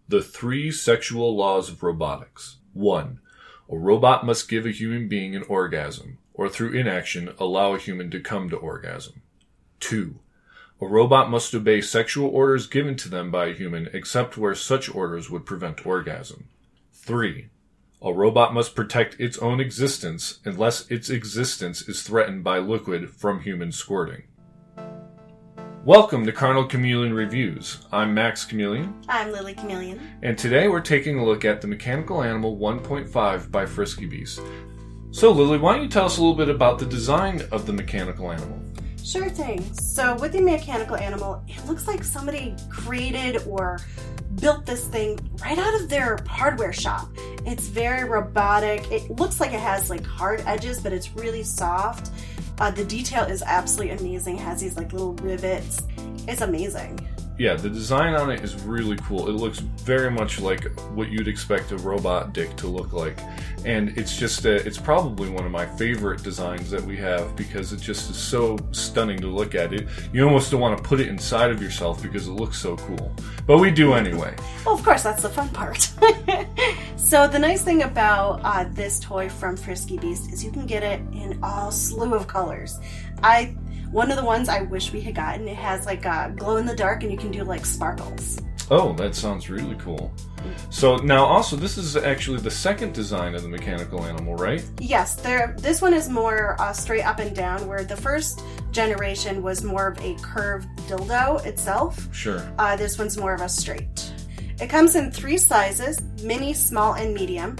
The 3 sexual laws of robotics. 1. A robot must give a human being an orgasm, or through inaction allow a human to come to orgasm. 2. A robot must obey sexual orders given to them by a human, except where such orders would prevent orgasm. 3. A robot must protect its own existence unless its existence is threatened by liquid from human squirting. Welcome to Carnal Chameleon Reviews. I'm Max Chameleon. I'm Lily Chameleon. And today we're taking a look at the Mechanical Animal 1.5 by Frisky Beast. So Lily, why don't you tell us a little bit about the design of the Mechanical Animal? Sure thing. So with the Mechanical Animal, it looks like somebody created or built this thing right out of their hardware shop. It's very robotic. It looks like it has like hard edges, but it's really soft. The detail is absolutely amazing. It has these like little rivets. It's amazing. Yeah, the design on it is really cool. It looks very much like what you'd expect a robot dick to look like. And it's just, it's probably one of my favorite designs that we have because it just is so stunning to look at. It. You almost don't want to put it inside of yourself because it looks so cool. But we do anyway. Well, of course, that's the fun part. So the nice thing about this toy from Frisky Beast is you can get it in all slew of colors. One of the ones I wish we had gotten, it has like a glow in the dark and you can do like sparkles. Oh, that sounds really cool. So now also this is actually the second design of the Mechanical Animal, right? Yes, this one is more straight up and down, where the first generation was more of a curved dildo itself. Sure. This one's more of a straight. It comes in 3 sizes, mini, small, and medium.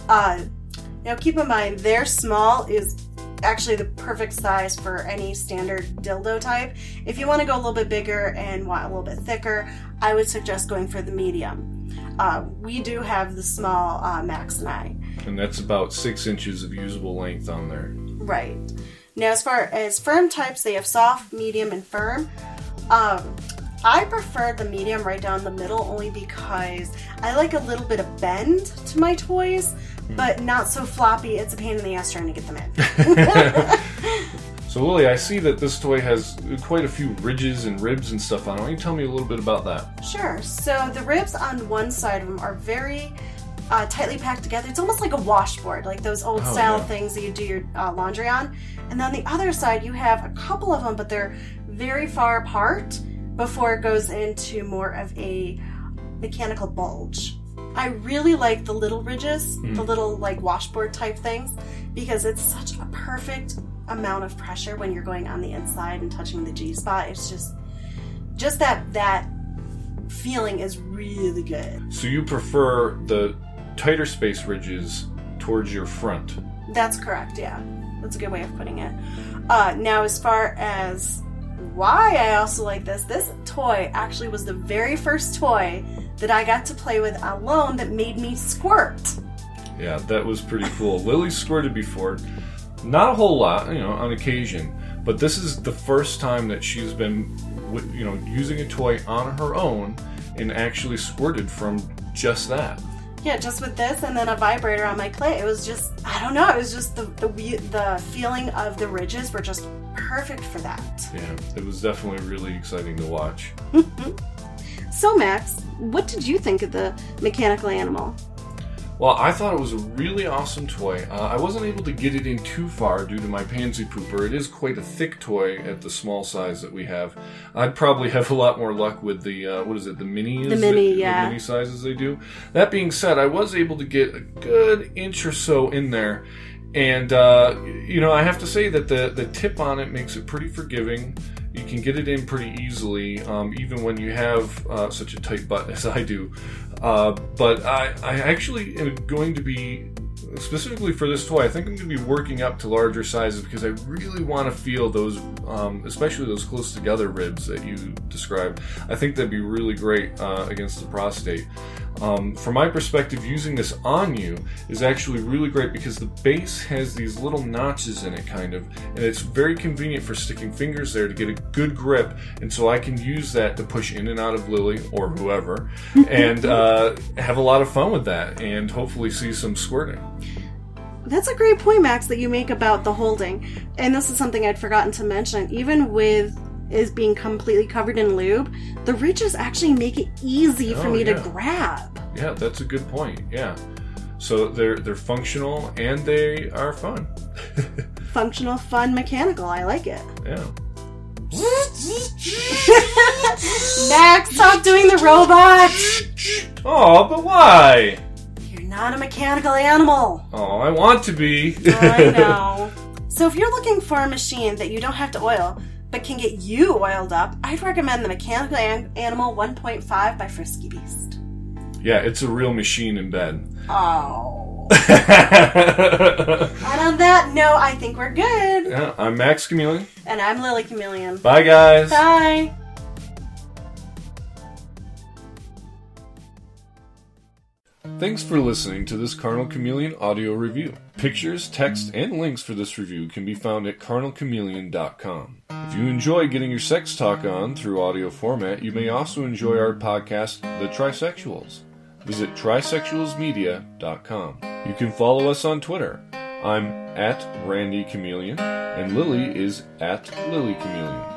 Now keep in mind, their small is actually the perfect size for any standard dildo type. If you want to go a little bit bigger and want a little bit thicker, I would suggest going for the medium. We do have the small, Max and I. And that's about 6 inches of usable length on there. Right. Now as far as firm types, they have soft, medium, and firm. I prefer the medium right down the middle only because I like a little bit of bend to my toys, but not so floppy. It's a pain in the ass trying to get them in. So Lily, I see that this toy has quite a few ridges and ribs and stuff on it. Why don't you tell me a little bit about that? Sure. So the ribs on one side of them are very tightly packed together. It's almost like a washboard, like those old style things that you do your laundry on. And on the other side, you have a couple of them, but they're very far apart before it goes into more of a mechanical bulge. I really like the little ridges, the little like washboard type things, because it's such a perfect amount of pressure when you're going on the inside and touching the G-spot. It's just that feeling is really good. So you prefer the tighter space ridges towards your front? That's correct, yeah. That's a good way of putting it. Now as far as why I also like this toy actually was the very first toy that I got to play with alone that made me squirt. Yeah, that was pretty cool. Lily squirted before. Not a whole lot, on occasion. But this is the first time that she's been, using a toy on her own and actually squirted from just that. Yeah, just with this and then a vibrator on my clit. It was just, I don't know, it was just the feeling of the ridges were just perfect for that. Yeah, it was definitely really exciting to watch. So Max, what did you think of the Mechanical Animal? Well, I thought it was a really awesome toy. I wasn't able to get it in too far due to my pansy pooper. It is quite a thick toy at the small size that we have. I'd probably have a lot more luck with the, the mini? The mini, yeah. The mini sizes they do. That being said, I was able to get a good inch or so in there. And, I have to say that the tip on it makes it pretty forgiving. You can get it in pretty easily, even when you have such a tight butt as I do. But I actually am going to be, specifically for this toy, I think I'm going to be working up to larger sizes because I really want to feel those, especially those close together ribs that you described. I think that'd be really great against the prostate. From my perspective, using this on you is actually really great because the base has these little notches in it, kind of, and it's very convenient for sticking fingers there to get a good grip, and so I can use that to push in and out of Lily, or whoever, and have a lot of fun with that, and hopefully see some squirting. That's a great point, Max, that you make about the holding, and this is something I'd forgotten to mention. Even with is being completely covered in lube, the ridges actually make it easy for me to grab. Yeah, that's a good point. Yeah. So they're functional and they are fun. Functional, fun, mechanical. I like it. Yeah. Max, stop doing the robot! Oh, but why? You're not a mechanical animal. Oh, I want to be. I know. So if you're looking for a machine that you don't have to oil, but can get you oiled up, I'd recommend the Mechanical Animal 1.5 by Frisky Beast. Yeah, it's a real machine in bed. Oh. And on that note, I think we're good. Yeah, I'm Max Chameleon. And I'm Lily Chameleon. Bye, guys. Bye. Thanks for listening to this Carnal Chameleon audio review. Pictures, text, and links for this review can be found at carnalchameleon.com. If you enjoy getting your sex talk on through audio format, you may also enjoy our podcast, The Trisexuals. Visit trisexualsmedia.com. You can follow us on Twitter. I'm at Randy Chameleon, and Lily is at Lily Chameleon.